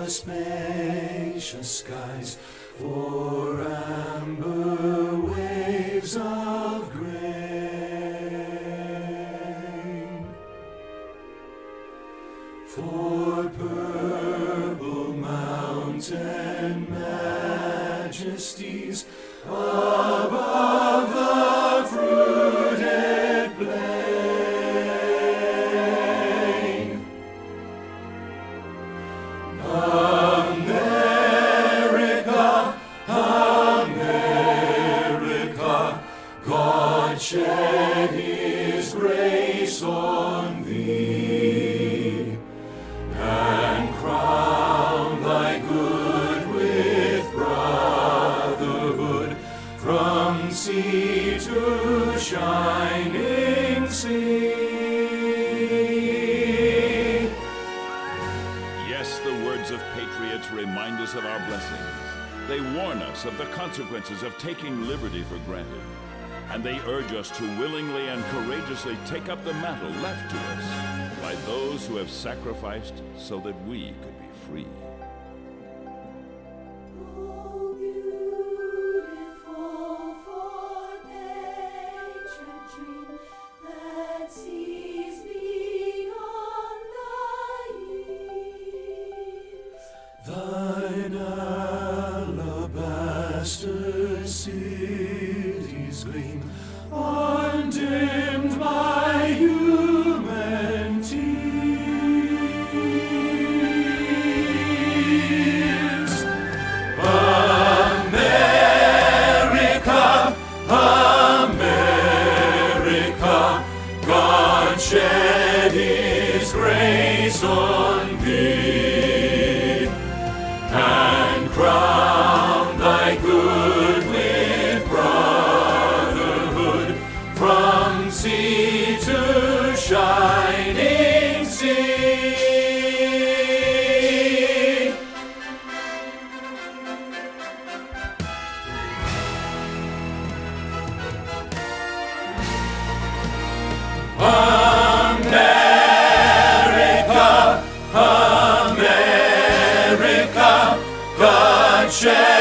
spacious skies, for amber waves of grain, for purple mountain majesties above the fruited plain. America, America, God shed His grace on thee, and crown thy good with brotherhood, from sea to shining sea. Yes, the words of patriots remind us of our blessings. They warn us of the consequences of taking liberty for granted. And they urge us to willingly and courageously take up the mantle left to us by those who have sacrificed so that we could be free. Oh, beautiful for nature dream that sees beyond the years. Thine alabaster cities gleam, undimmed by human tears. America, America, God shed His grace on thee, and crown thy good with brotherhood, from sea to shining sea. America, America, God shed